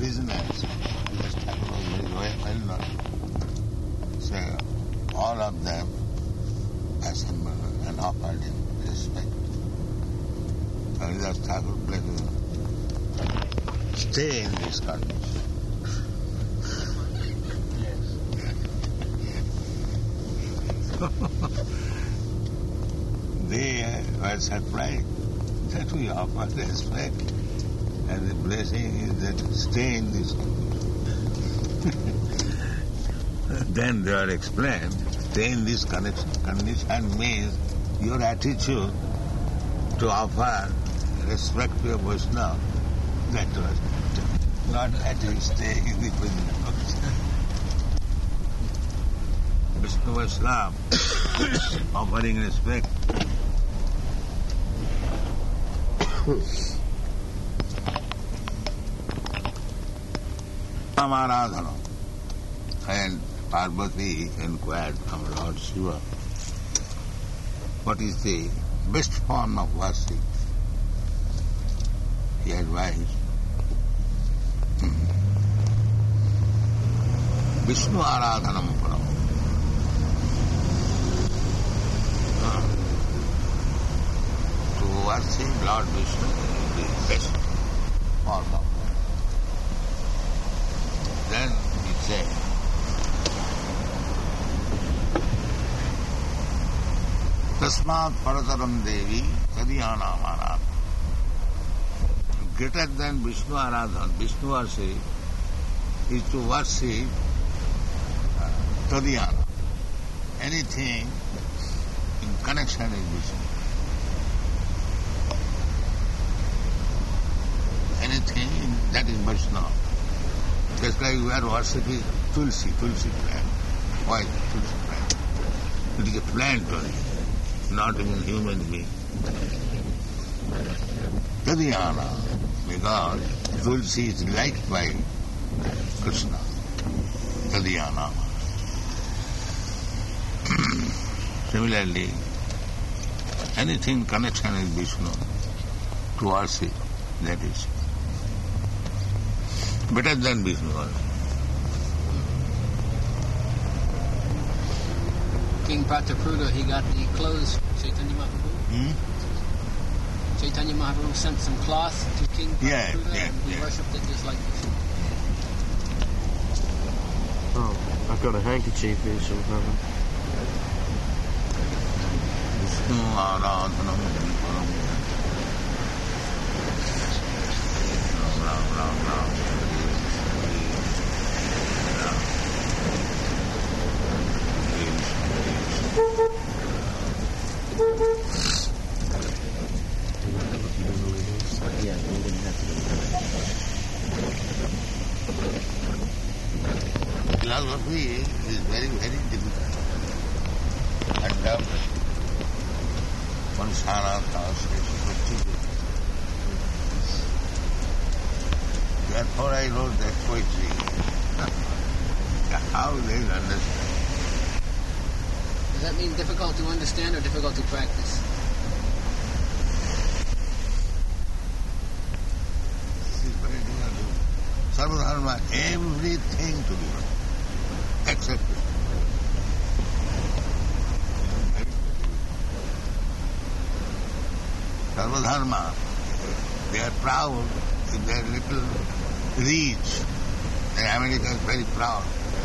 business, because Thakur was very well known. So all of them assembled and offered him respect. Haridas Thakur blessed him. Stay in this condition. They were surprised that we offer respect, and the blessing is that stay in this condition. Then they are explained, stay in this condition means your attitude to offer respect to a Vaishnava. That was not that you stay in the condition. Vishnu Vaishnava offering respect. Amaradhana. And Parvati inquired from Lord Shiva, what is the best form of worship? He advised, Vishnu Aradhanam Param. To worship Lord Vishnu is the best form of worship. Then he said, Tasmat Parataram Devi Kadiyana Marat. Greater than Vishnu Aradhan, Vishnu worship is to worship Tadiyana. Anything in connection with Vishnu. Anything that is Vaishnava. Just like we are worshipping Tulsi plant. Why Tulsi plant? It is a plant only, not even human being. Tadiyana, because Tulsi is liked by Krishna. Tadiyana. Similarly, anything connection with Vishnu, to worship, that is better than Vishnu. King Prataprudha, he got the clothes from Chaitanya Mahaprabhu. Chaitanya Mahaprabhu sent some cloth to King Prataprudha, and he worshipped it just like this. Oh, I've got a handkerchief here somehow. Vishnu Aradhanam Param. Ram. Philosophy is very, very difficult. And one Shana translation. Therefore I wrote that poetry. How they understand. Does that mean difficult to understand or difficult to practice? This is very difficult. Sarvadharma, everything to be done, except it. Sarvadharma, they are proud in their little reach. And America is very proud.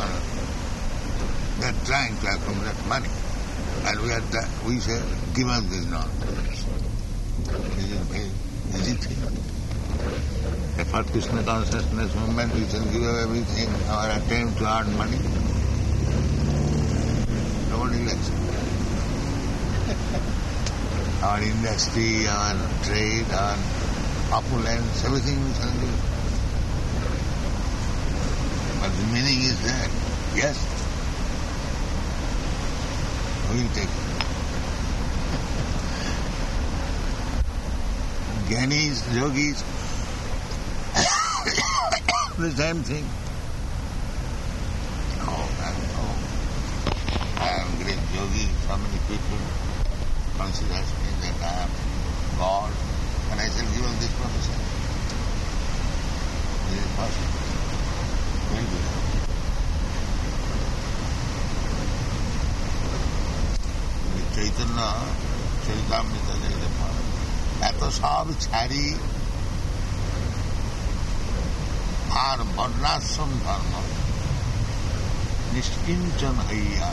They are trying to accumulate money. And we say, give us this knowledge. This is a very easy thing. For Krishna consciousness movement, we can give up everything, our attempt to earn money. Nobody likes it. Our industry, our trade, our opulence, everything we can do. But the meaning is that, yes, we'll take it. Gyanis, yogis, the same thing. I am great yogi. So many people consider me that I am God, and I shall give up this profession. Is it possible? Chaitanya Charitamrita যেগুলো পড়ে, এত সব ছাড়ি আর বর্ণাশ্রম ধর্ম নিষ্কিঞ্চন হইয়া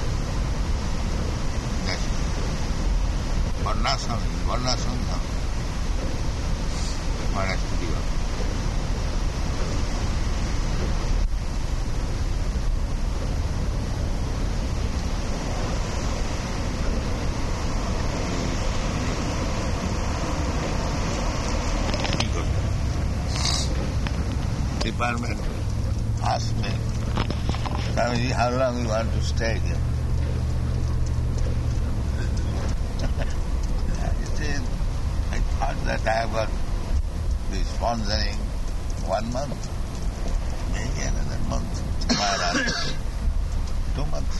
বর্ণাশ্রম ধর্ম মহারাজ দিবা department asked me, how long you want to stay here? I thought that I have got the sponsoring 1 month, maybe another month, 2 months.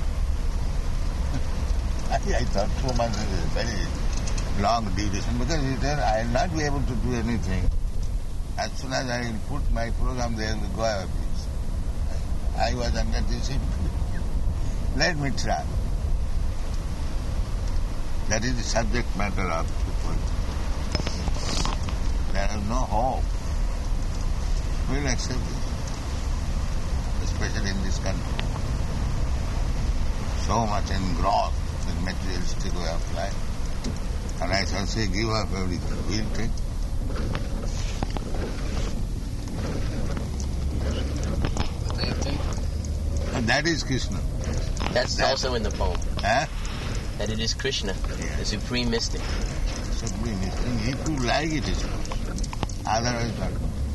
I thought 2 months is a very long duration because I will not be able to do anything. As soon as I will put my program there in the Goa office, I was under this impression. Let me try. That is the subject matter of the poem. There is no hope. We will accept this, especially in this country. So much engrossed in materialistic way of life. And I shall say, give up everything. We will take. And that is Krishna. That's also in the poem. Huh? That it is Krishna, the supreme mystic. Supreme mystic. If you like it, is otherwise not.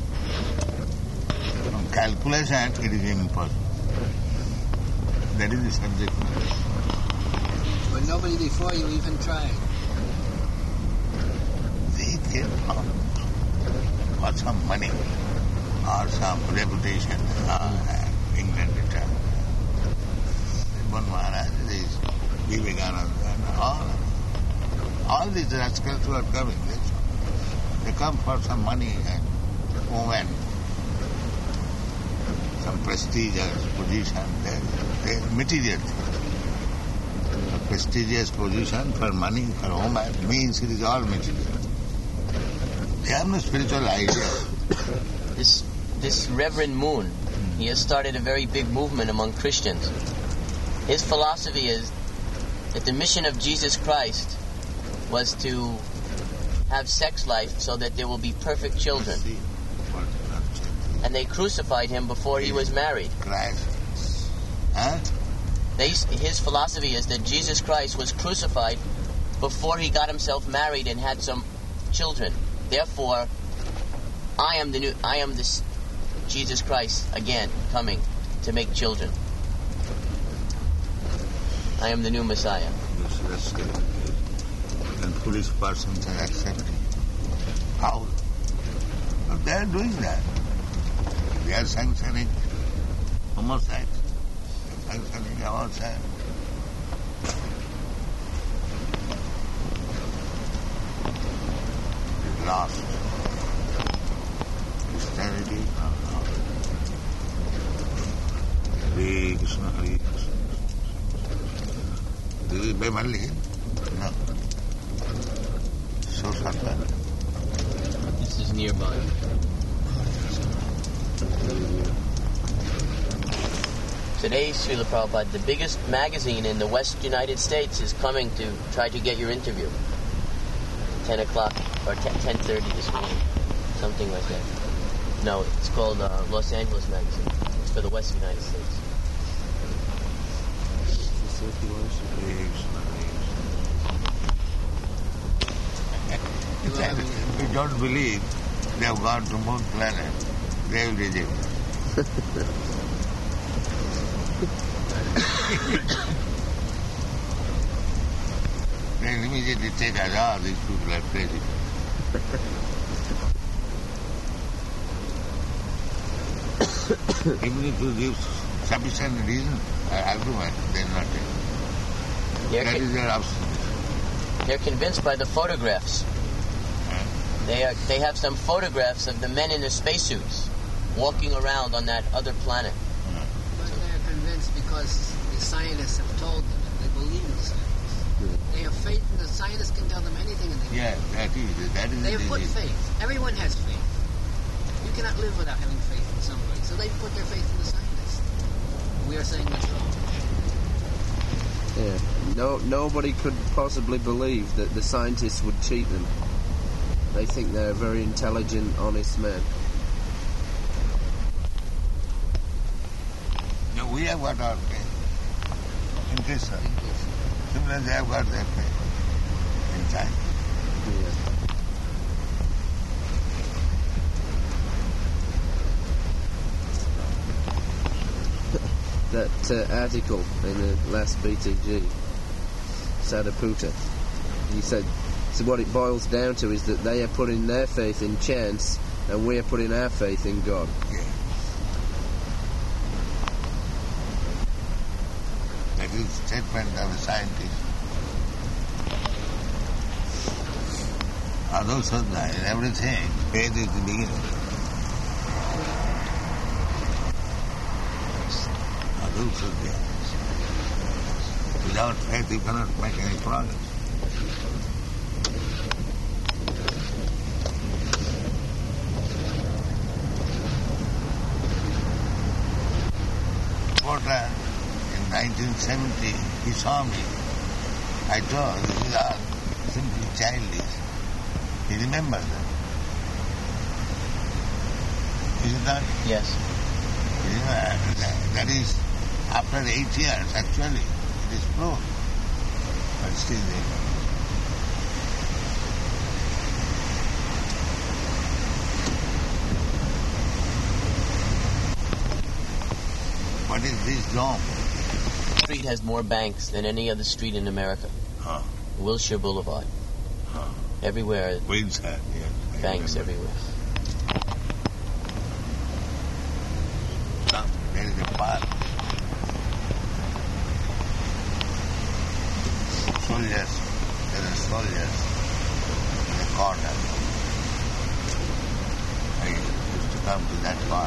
From calculation, it is impossible. That is the subject matter. But nobody before you even tried. They came out for some money or some reputation. England returned. One Maharaj, Vivekananda, and all these rascals who are coming, they come for some money and women, some prestigious position, they material. A prestigious position for money, for woman, means it is all material. They have no spiritual idea. This Reverend Moon, he has started a very big movement among Christians. His philosophy is that the mission of Jesus Christ was to have sex life so that there will be perfect children. And they crucified him before he was married. Christ. Huh? His philosophy is that Jesus Christ was crucified before he got himself married and had some children. Therefore, I am this Jesus Christ again coming to make children. I am the new Messiah. And foolish persons are accepting. How? But they are doing that. They are sanctioning homicide. They are sanctioning homicide. It is lost. Christianity, no. Hare Krishna, Hare Krishna. This is by Malli? No. So Satan. This is nearby. Today, Srila Prabhupada, the biggest magazine in the West United States is coming to try to get your interview. 10 o'clock or 10:30 this morning. Something like that. No, it's called Los Angeles Magazine. It's for the West United States. You don't believe they have gone to moon planet, they will reject. They immediately take us, these people are crazy. Even if you give sufficient reason, argument, they will not take. That is their obstination. They're convinced by the photographs. They have some photographs of the men in the spacesuits walking around on that other planet. But they're convinced because the scientists have told them and they believe in science. They have faith, and the scientists can tell them anything. And that is. They have put faith. Everyone has faith. You cannot live without having faith in somebody. So they put their faith in the scientists. We are saying that's wrong. Yeah. Nobody could possibly believe that the scientists would cheat them. They think they're very intelligent, honest men. No, we have got our faith in Krishna. Similarly, they have got their faith in China. Yeah. That article in the last BTG, Sadaputa, he said, so what it boils down to is that they are putting their faith in chance and we are putting our faith in God. Yeah. That is the statement of a scientist. Although in everything, faith is the beginning. Without faith, you cannot make any progress. Porter, in 1970, he saw me. I told him, these are simply childish. He remembers them. Is it not? Yes. That is, after 8 years, actually, it is proved. But still they don't. What is this dome? The street has more banks than any other street in America. Wilshire Boulevard. Everywhere. Windsor, yes. Banks everywhere. There is a park. Soldiers. There are soldiers in the corner. I used to come to that park.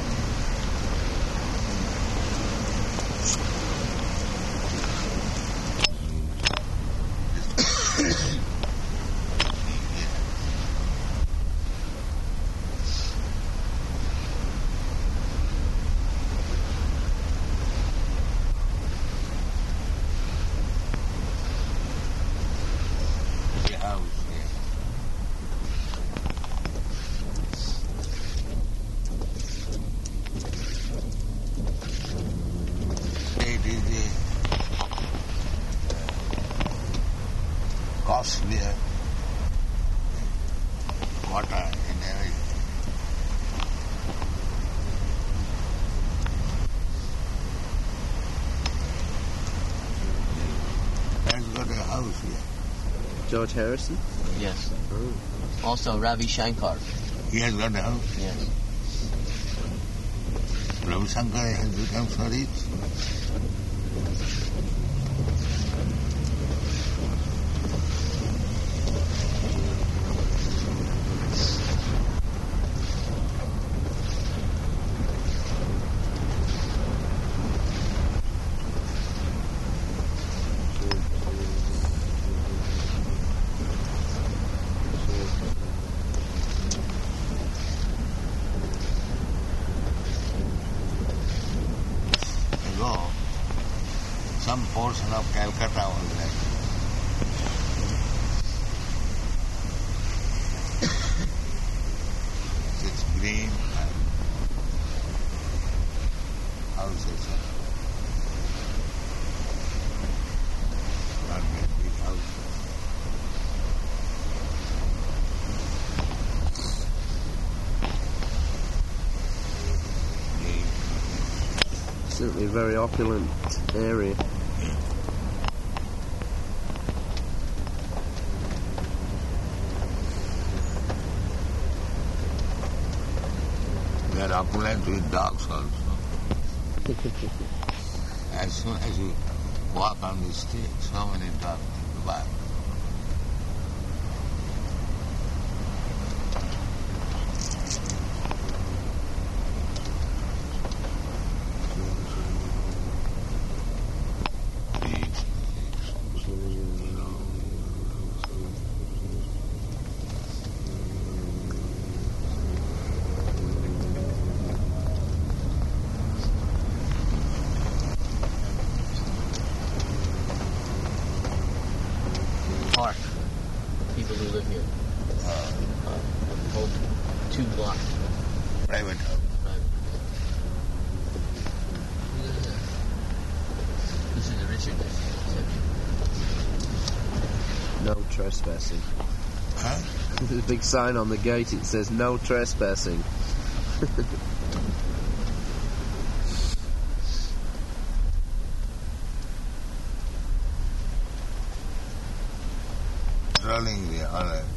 Costlier water and everything. Has got a house here. George Harrison? Yes. Oh. Also Ravi Shankar. He has got a house. Yes. Ravi Shankar has become so rich. Some portion of Calcutta was like it's green and houses are not very big houses. Certainly a very opulent area. They are opulent with dogs also. As soon as you walk on the street, so many dogs bark. 2 blocks. Private house. This is the Richard. No trespassing. Huh? There's a big sign on the gate. It says no trespassing. Rolling there, all right.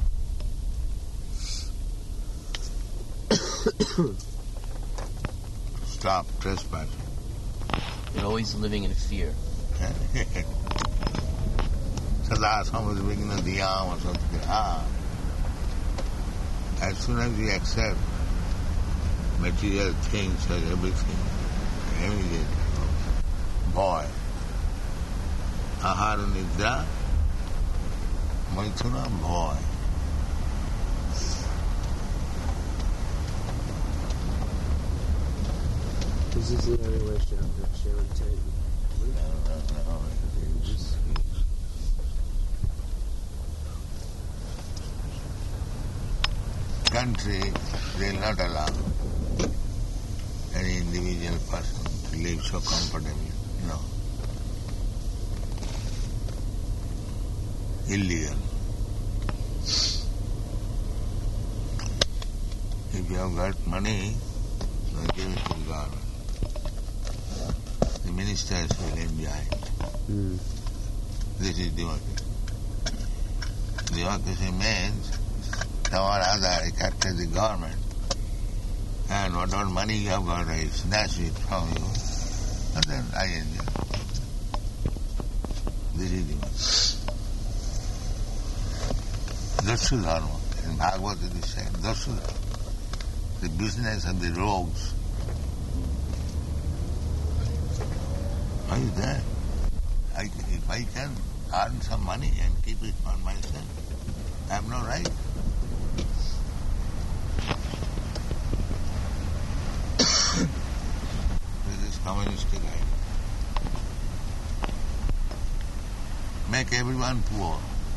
Stop trespassing. You're always living in fear. Sada somebody making a diyam or something. As soon as we accept material things and everything, immediately, boy, ahara nidra, maithuna, boy. This is the area where Sharon Tate. Country, they will not allow any individual person to live so comfortably. No. Illegal. If you have got money, then give it to the government. The ministers will enjoy it. This is democracy. Democracy means our other capture the government, and whatever money you have got, I snatch it from you, and then I enjoy. This is democracy. Dashu Dharma. In Bhagavad it is said, Dashu Dharma. The business of the rogues. How is that? If I can earn some money and keep it for myself, I have no right. This is communistic idea. Make everyone poor.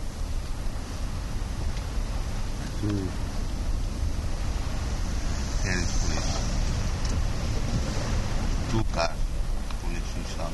Here is police. 2 cars. Police is up.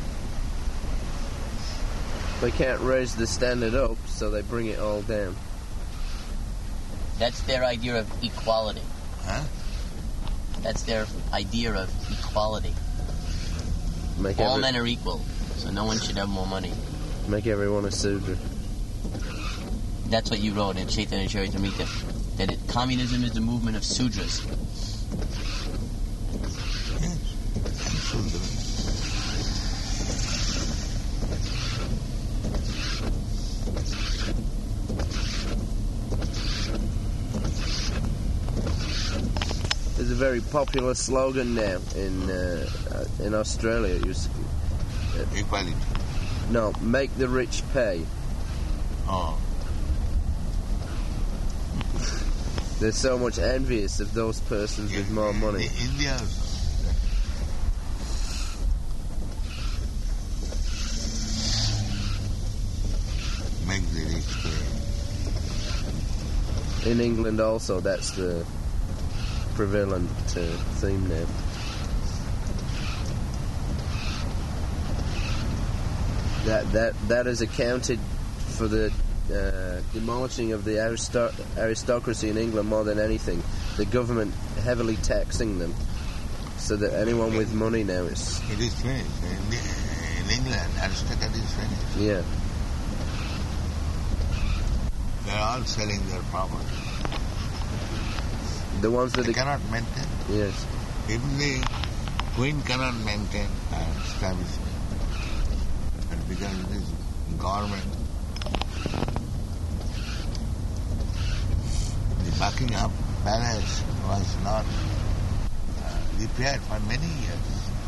They can't raise the standard up, so they bring it all down. That's their idea of equality. Huh? That's their idea of equality. All men are equal, so no one should have more money. Make everyone a Sudra. That's what you wrote in Chaitanya Charitamrita, that communism is the movement of Sudras. Yes, Sudra. There's a very popular slogan now in Australia. It used to be, Equality. no, make the rich pay. Oh. They're so much envious of those persons with more money. India also. Make the rich pay. In England also, that's the prevalent theme now. That has accounted for the demolishing of the aristocracy in England more than anything. The government heavily taxing them, so that anyone with money now is... It is finished. In England, aristocracy is finished. Yeah. They are all selling their property. The ones that... They cannot maintain. Yes. Even the Queen cannot maintain her establishment. But because it is government, the Buckingham Palace was not repaired for many years.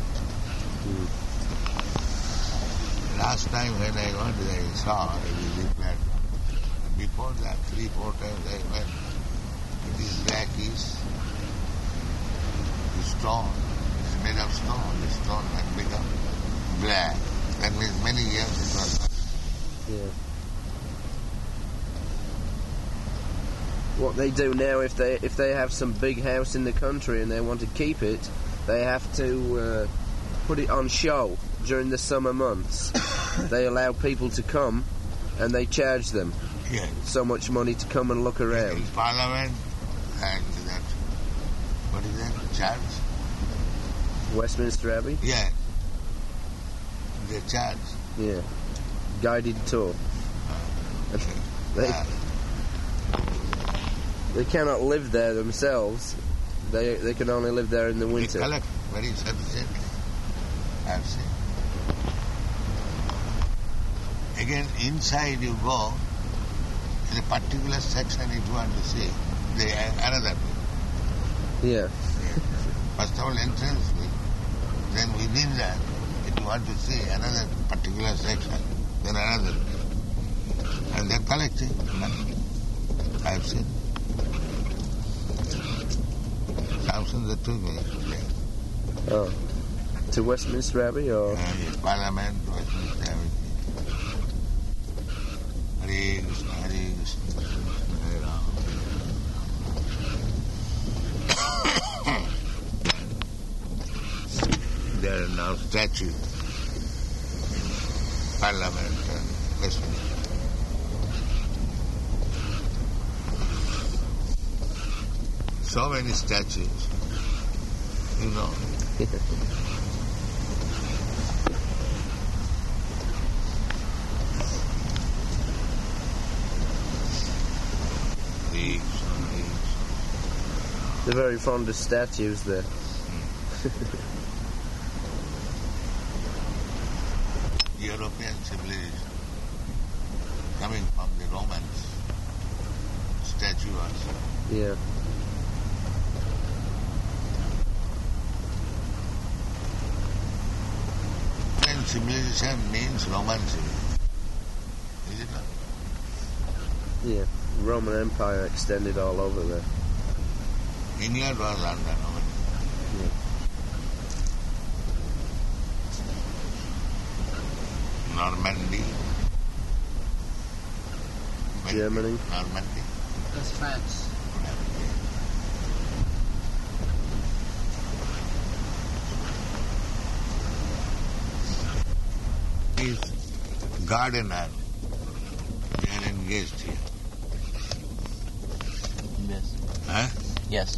Last time when I went there, I saw it was repaired. Before that, 3-4 times I went. It is blackish. The stone is made of stone. The stone had become black. That means many years it was not. Yeah. What they do now, if they have some big house in the country and they want to keep it, they have to put it on show during the summer months. They allow people to come and they charge them so much money to come and look around. In Parliament and that, what is that, church? Westminster Abbey? Yeah. The church. Yeah. Guided tour. They cannot live there themselves. They can only live there in the winter. They collect very sufficiently, I've seen. Again, inside you go, in a particular section if you want to see, they have another way. Yeah. First of all, entrance way. Then within that, if you want to see another particular section, then another way. And they're collecting money. I've seen. Samson that took me. Oh. To Westminster Abbey or? Yes, Parliament, Westminster Abbey. Hare Krishna, Hare Krishna, Hare Rama. There are now statues. Parliament and Westminster. So many statues, you know. They're very fond of statues there. European civilization coming from the Romans, statue also. Yeah. Civilization means Roman civilization. Is it not? Yeah. Roman Empire extended all over there. England was under Roman. Yeah. Normandy. Germany. Normandy. That's France. Is gardener. They are engaged here. Yes. Huh? Yes.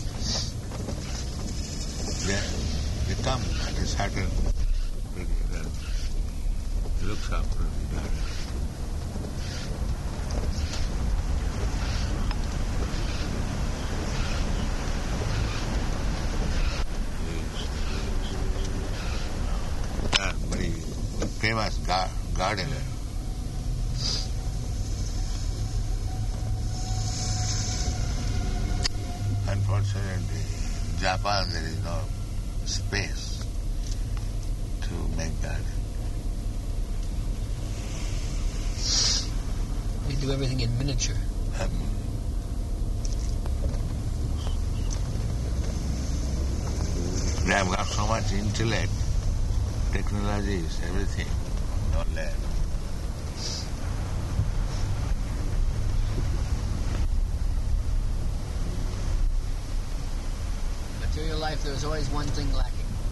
They come at a certain period. Looks after the garden. Very famous gardener. Unfortunately, in Japan there is no space to make garden. They do everything in miniature. They have got so much intellect, technologies, everything, no land. Material life, there's always one thing lacking.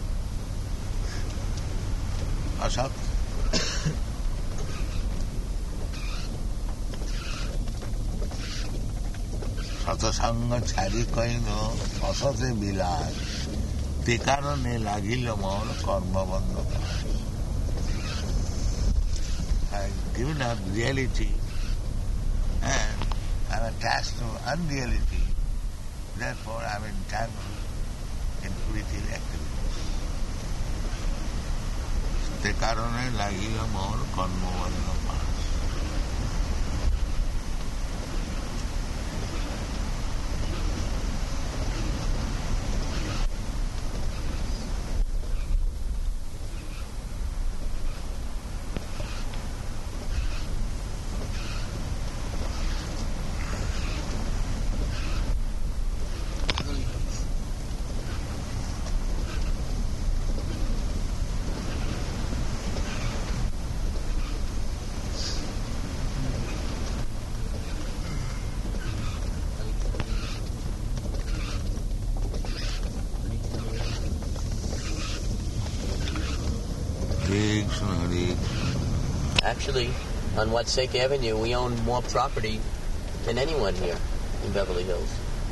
Ashok? সতসঙ্গ ছাড়ি coin অসতে বিলাস তে কারণে লাগিল মন কর্মবন্ধ I've given up reality and I'm attached to unreality. Therefore I'm entangled in fruitive activities. তে কারণে লাগিল মন কর্মবন্ধ পাশ Krishna Hari. Actually, on Watseka Avenue, we own more property than anyone here in Beverly Hills.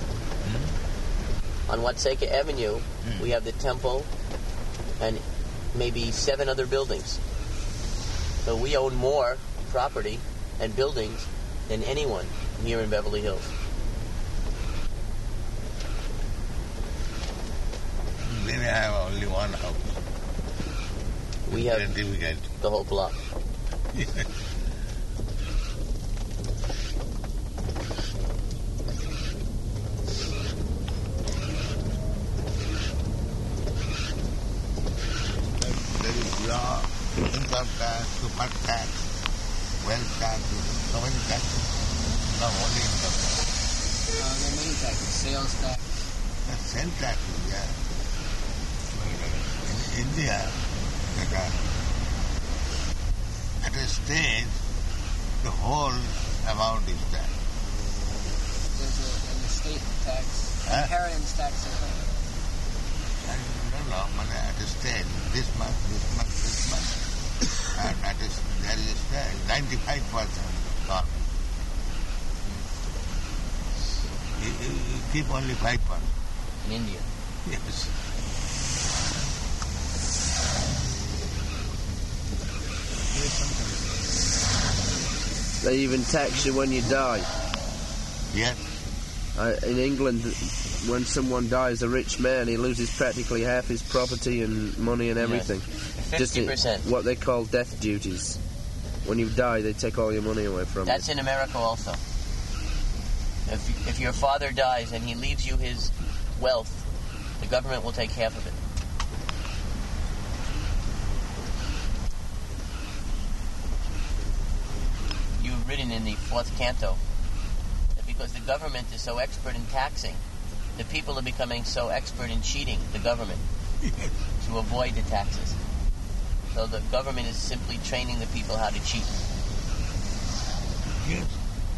On Watseka Avenue, we have the temple and maybe 7 other buildings. So we own more property and buildings than anyone here in Beverly Hills. Then I have only one house. We have the whole block. Law, income tax, super tax, wealth tax, so many taxes. Not only income tax. There are many taxes, sales tax. Sales taxes, yeah. In India, at a stage, the whole amount is taxed. There's an estate tax, inheritance tax. I don't know, but at a stage, this month, and there is a stage, 95% gone. You keep only 5%. In India? Yes. They even tax you when you die. Yes. In England, when someone dies, a rich man, he loses practically half his property and money and everything. Yes. 50%. What they call death duties. When you die, they take all your money away from you. That's in America also. If your father dies and he leaves you his wealth, the government will take half of it. You've written in the 4th canto that because the government is so expert in taxing, the people are becoming so expert in cheating the government to avoid the taxes. So the government is simply training the people how to cheat. Yes.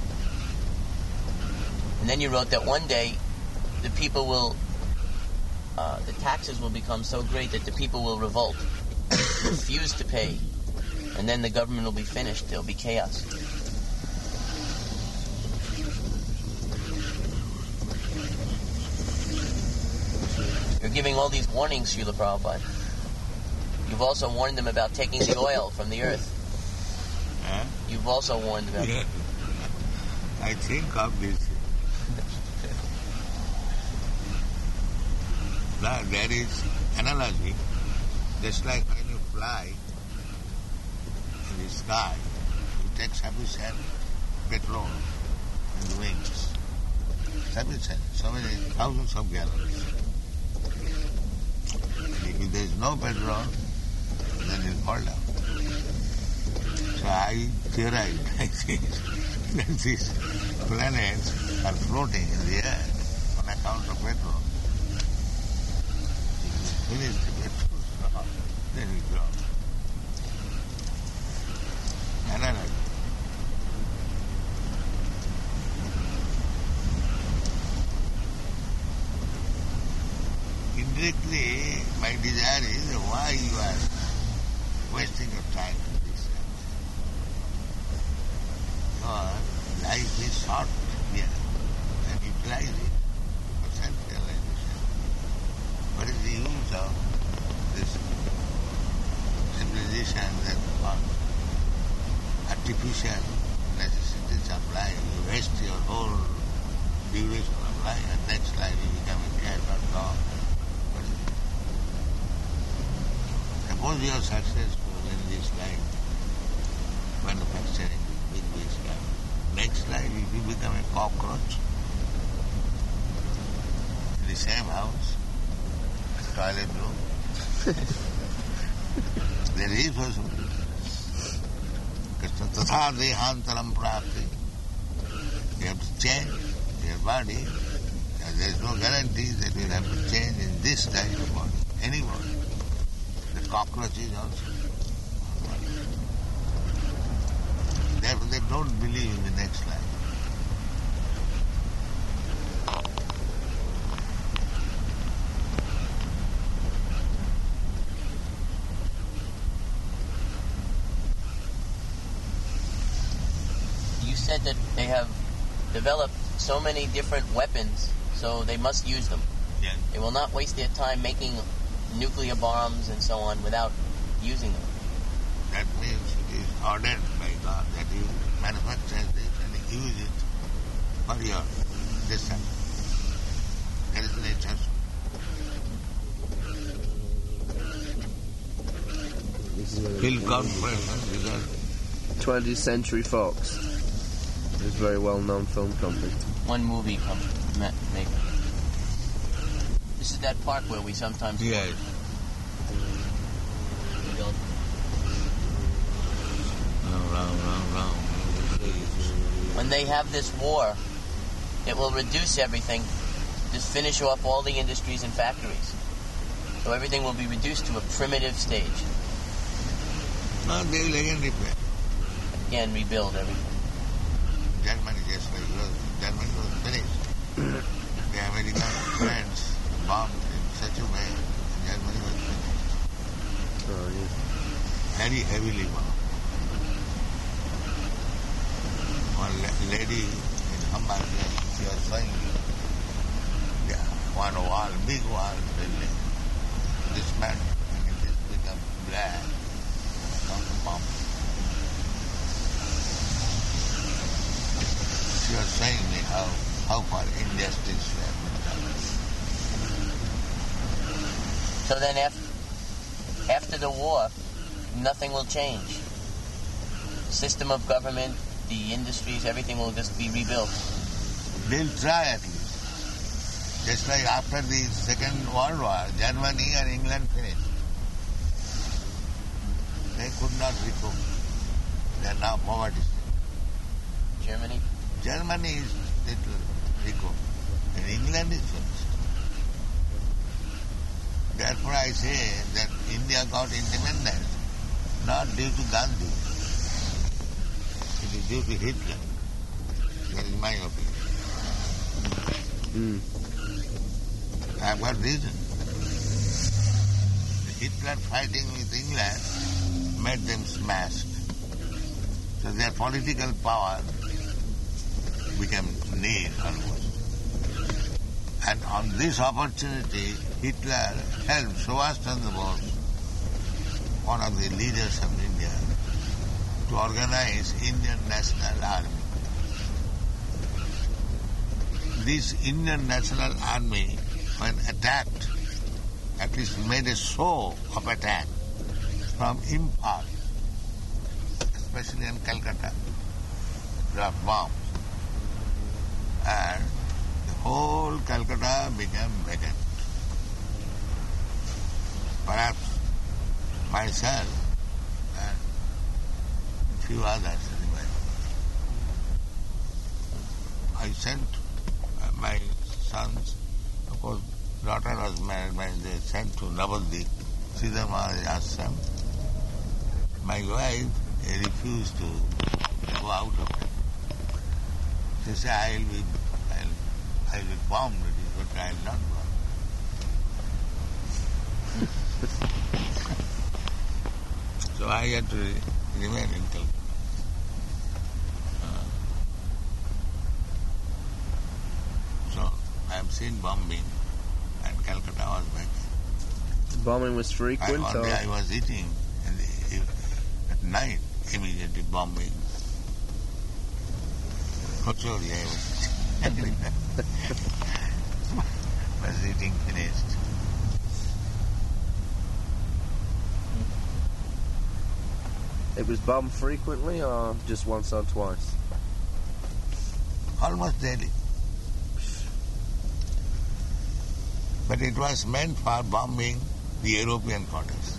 And then you wrote that one day the people will, the taxes will become so great that the people will revolt, refuse to pay, and then the government will be finished. There will be chaos. You're giving all these warnings, Srila Prabhupada. You've also warned them about taking the oil from the earth. You've also warned them. Yeah. I think of this. Now, there is analogy, just like when you fly in the sky, you take sufficient petrol in the wings. Sufficient, so many thousands of gallons. And if there is no petrol, then it will fall down. So I theorize, I think, that these planets are floating in the air on account of petrol. Finish the petrol, then we go. Analogy. Indirectly, my desire is why you are wasting your time with this. Your life is short here, and utilize it for self-realization. What is the use of this civilization that on artificial necessities of life? You waste your whole duration of life, and next life you become a cat or dog. Suppose you are successful in this life, manufacturing big stuff. Next life, if you become a cockroach in the same house, toilet room, there is possibility. Tatha dehantaram prapti. You have to change your body. There is no guarantee that you will have to change in this type of body, any body. The cockroaches also. Therefore, they don't believe in the next life. said that they have developed so many different weapons, so they must use them. Yes. They will not waste their time making nuclear bombs and so on without using them. That means it is ordered by God that you manufacture this and use it for your destiny. That is nature. Feel confident because 20th Century Fox. It's a very well-known film company. One movie maker. This is that park where we sometimes go. yes. Round. When they have this war, it will reduce everything, just finish off all the industries and factories. So everything will be reduced to a primitive stage. No, they will again repair. Again, rebuild everything. Germany just like Germany was finished. The American friends bombed in such a way Germany was finished. Oh, yeah. Very heavily bombed. One lady in Hamburg, she was showing me one wall, big wall building. This man, and it has become black from the bomb. She was showing me how far injustice has been done. So then after the war, nothing will change. System of government, the industries, everything will just be rebuilt. They'll try at least. Just like after the Second World War, Germany and England finished. They could not recoup. They are now poverty. Germany? Germany is little recouped. And England is finished. Therefore I say that India got independence not due to Gandhi. It is due to Hitler. That is my opinion. I have got reason. Hitler fighting with England made them smashed. So their political power became nil almost. And on this opportunity, Hitler helped Subhash Chandra Bose, one of the leaders of India, to organize Indian National Army. This Indian National Army, when attacked, at least made a show of attack from Imphal, especially in Calcutta, dropped bombs. And the whole Calcutta became vacant. Perhaps myself and a few others remained. I sent my sons, of course, daughter was married, they sent to Navadvip, Sridhar Maharaj Ashram. My wife refused to go out of it. She said, I will be bombed, but I will not go. So I had to remain in Calcutta. So I have seen bombing, and Calcutta was vacant. Bombing was frequent? One day I was eating, and at night, immediately bombing. Kochori I was eating. Was eating finished. It was bombed frequently or just once or twice? Almost daily. But it was meant for bombing the European quarters.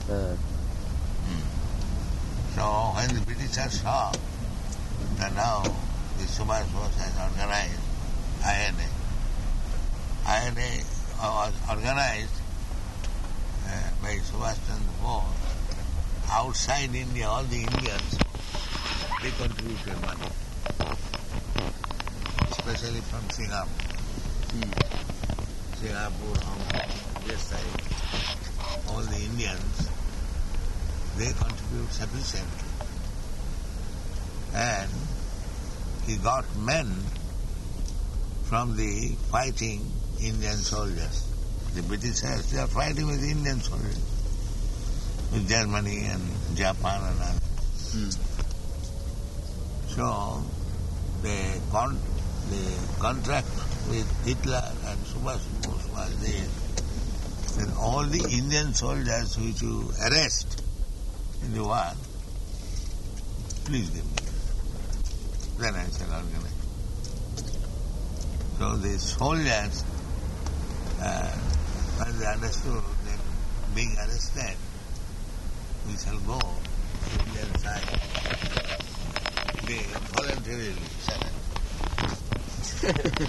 So when the Britishers saw that now the Subhash Bose has organized INA. INA was organized by Subhash Chandra Bose. Outside India, all the Indians, they contributed money. Especially from Singapore. Singapore, Hong Kong, this side, all the Indians, they contribute sufficiently. And he got men from the fighting Indian soldiers. The Britishers, they are fighting with Indian soldiers, with Germany and Japan and others. So the contract with Hitler and Subhash Bose was there. Then all the Indian soldiers which you arrest in the war, please give me. Then I shall organize. So the soldiers, when they understood that being arrested, we shall go to the Indian side, they voluntarily surrendered.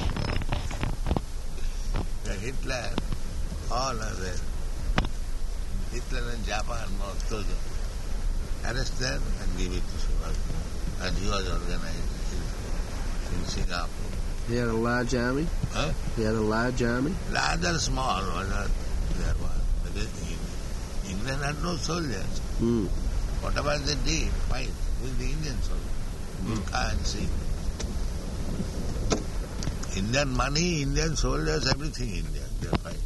The Hitler, all are there. Hitler and Japan, most soldiers, arrest them and give it to Subhash. And he was organized in Singapore. He had a large army? Huh? He had a large army? Large or small, there was. Because England had no soldiers. Whatever they did, fight with the Indian soldiers. Gurkha and Sikh. Indian money, Indian soldiers, everything Indian, they are fighting.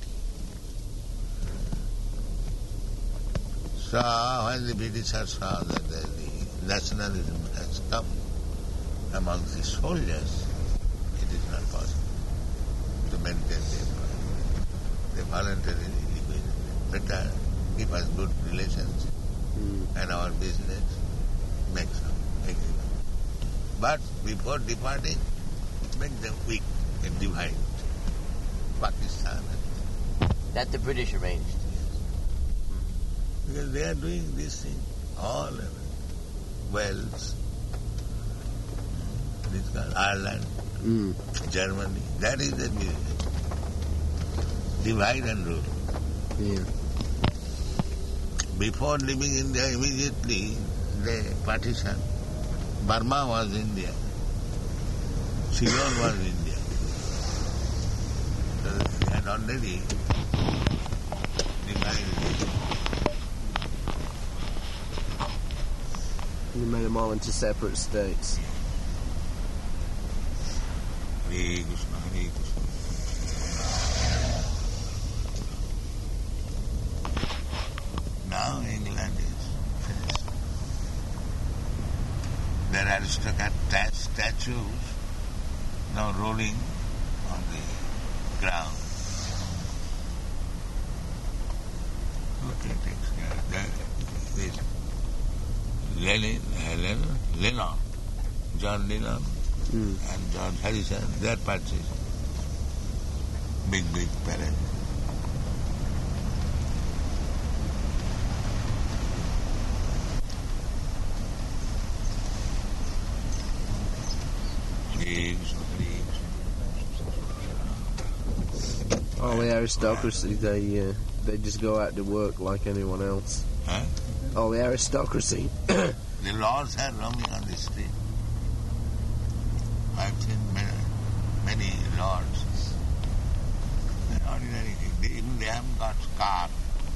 So when the Britishers saw that the nationalism has come among the soldiers, it is not possible to maintain their power. They voluntarily liquidated. Better keep us good relations and our business make some agreement. But before departing, make them weak and divide Pakistan. That the British arranged. Because they are doing this thing all over. Wales, Ireland, Germany. That is the business. Divide and rule. Yeah. Before leaving India, immediately they partition. Burma was India. Ceylon was India. So they had already divided. You made them all into separate states. Hare Krishna, Hare Krishna. Now England is finished. Their aristocrat statues now rolling on the ground. Okay, takes care of that. Lennon, John Lennon and George Harrison, they are purchased. Big parade. All the aristocracy, they just go out to work like anyone else. Huh? All the aristocracy. The lords are roaming on the street. I've seen many lords. They're ordinary. Even they haven't got car.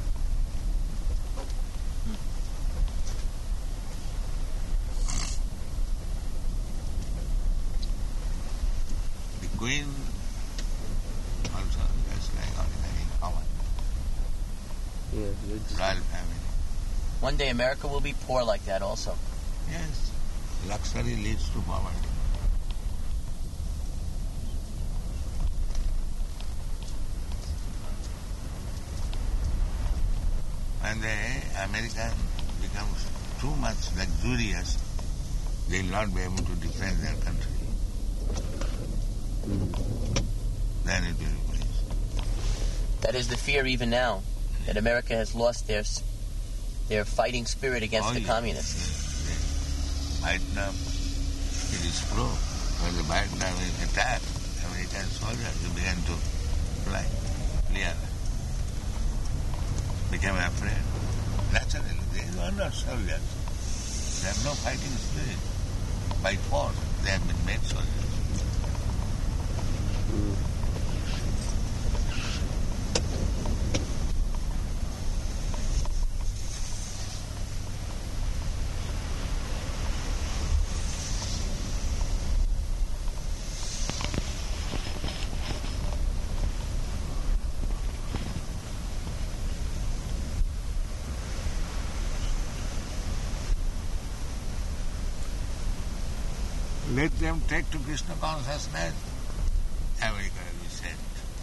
The Queen also just like ordinary common. Yeah, Royal family. One day America will be poor like that also. Yes. Luxury leads to poverty. When the American becomes too much luxurious, they will not be able to defend their country. Then it will be finished. That is the fear even now, that America has lost their fighting spirit against the communists. Yes. Vietnam, it is proved. When the Vietnam is attacked, American soldiers began to fly, clear, became afraid. Naturally, they are not soldiers. They have no fighting spirit. By force, they have been made soldiers. Let them take to Krishna consciousness. America will be sent.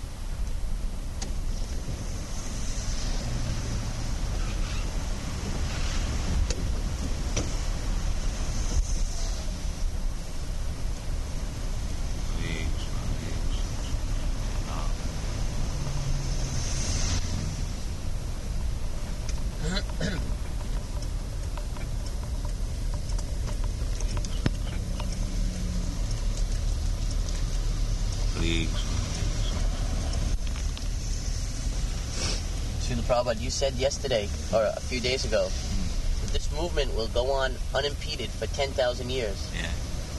Srila Prabhupada, you said yesterday, or a few days ago, that this movement will go on unimpeded for 10,000 years. Yeah.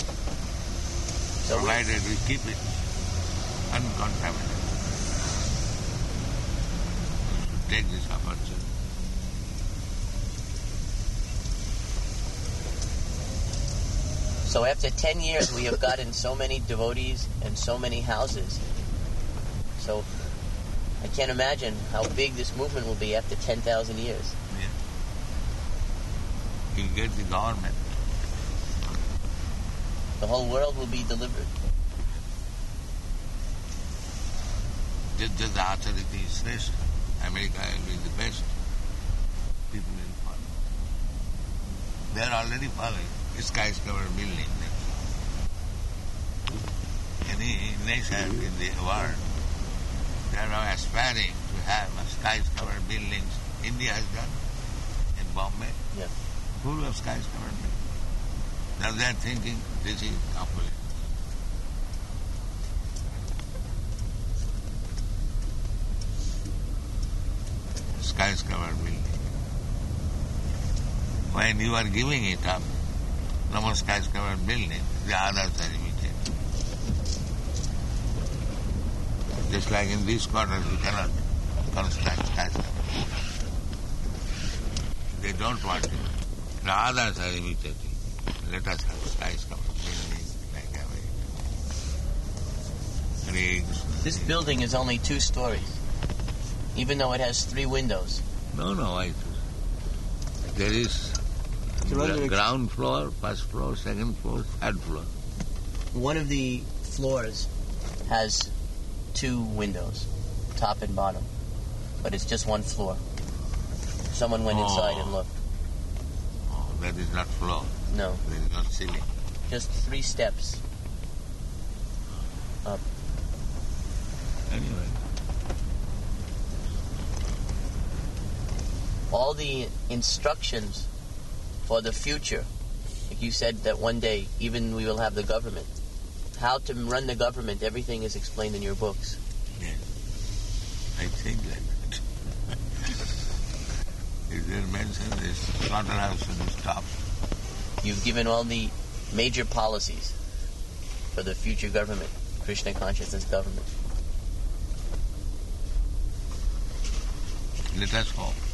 So provided we keep it uncontaminated. We should take this opportunity. So after 10 years, we have gotten so many devotees and so many houses. So I can't imagine how big this movement will be after 10,000 years. Yeah. You get the government. The whole world will be delivered. Just the authority is best. America will be the best. People will follow. They are already following. Skyscraper building. Any nation in the world, they are now aspiring to have a skyscraper buildings. India has done in Bombay. Yeah. Full of skyscraper buildings. Now they are thinking this is complete. Skyscraper building. When you are giving it up, no more skyscraper building, the others are imitating. Just like in these quarters, we cannot construct skyscraper. They don't want it. The others are imitating. Let us have skyscraper building like America. This building is only 2 stories, even though it has 3 windows. No, there is ground floor, first floor, second floor, third floor. One of the floors has 2 windows, top and bottom, but it's just 1 floor. Someone went inside and looked. Oh, that is not floor. No. That is not ceiling. Just 3 steps up. Anyway. All the instructions for the future, like you said that one day even we will have the government. How to run the government, everything is explained in your books. Yes. I think like that. Is there mentioned this slaughterhouse to be stopped? You've given all the major policies for the future government, Krishna consciousness government. Let us hope.